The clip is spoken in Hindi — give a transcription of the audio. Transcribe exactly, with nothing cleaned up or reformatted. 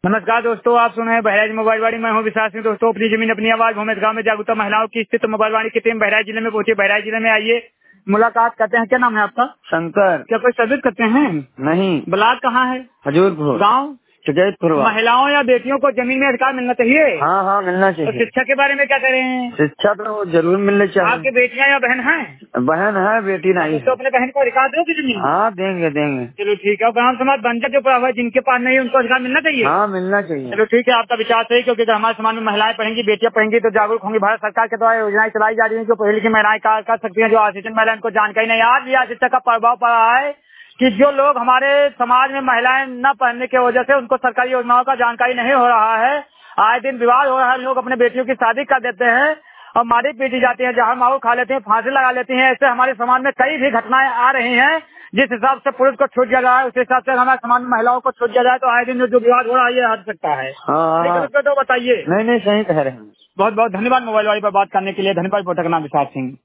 नमस्कार दोस्तों, आप सुन रहे हैं बहराइच मोबाइल वाणी। मैं हूं विशाल सिंह। दोस्तों, अपनी जमीन अपनी आवाज भूमित गांव में जागरूकता महिलाओं की स्थित मोबाइल वाणी की टीम बहराइच जिले में पहुंची। बहराइच जिले में आइए, मुलाकात करते हैं। क्या नाम है आपका? शंकर। क्या कोई सर्विस करते हैं? नहीं। ब्लॉक कहाँ है? हजूरपुर। गाँव? महिलाओं या बेटियों को जमीन में अधिकार मिलना चाहिए। हाँ हाँ मिलना चाहिए। तो शिक्षा के बारे में क्या करें? शिक्षा तो जरूर मिलनी चाहिए। आपकी बेटियां या बहन हैं? बहन है, बेटी नहीं तो है। अपने बहन को अधिकार दोगे जमीन? हाँ देंगे देंगे। चलो ठीक है। ग्राम समाज बंजर जो पड़ा हुआ है, जिनके पास नहीं उनको अधिकार मिलना चाहिए। हाँ मिलना चाहिए। चलो ठीक है, आपका विचार सही, क्योंकि अगर हमारे समाज में महिलाएं पढ़ेंगी, बेटियां पढ़ेंगी तो जागरूक होंगी। भारत सरकार के द्वारा योजनाएं चलाई जा रही है जो पढ़ी लिखी महिलाएं कार्य कर सकती हैं, जो अशिक्षित महिलाएं उनको जानकारी नहीं। आज भी शिक्षा का प्रभाव पड़ा है कि जो लोग हमारे समाज में महिलाएं न पढ़ने की वजह से उनको सरकारी योजनाओं का जानकारी नहीं हो रहा है। आए दिन विवाद हो रहा है, लोग अपने बेटियों की शादी कर देते हैं और मारी पीटी जाती है, जहर माहौल खा लेते हैं, फांसी लगा लेती हैं। ऐसे हमारे समाज में कई भी घटनाएं आ रही हैं। जिस हिसाब से पुरुष को छूट दिया रहा है, उस हिसाब से हमारे समाज में महिलाओं को छूट दिया जाए तो आए दिन जो विवाद हो रहा है ये हट सकता है। हाँ हाँ। तो बताइए। नहीं नहीं सही कह रहे हैं। बहुत बहुत धन्यवाद मोबाइल वाली पर बात करने के लिए। धन्यवाद। नाम विशाल सिंह।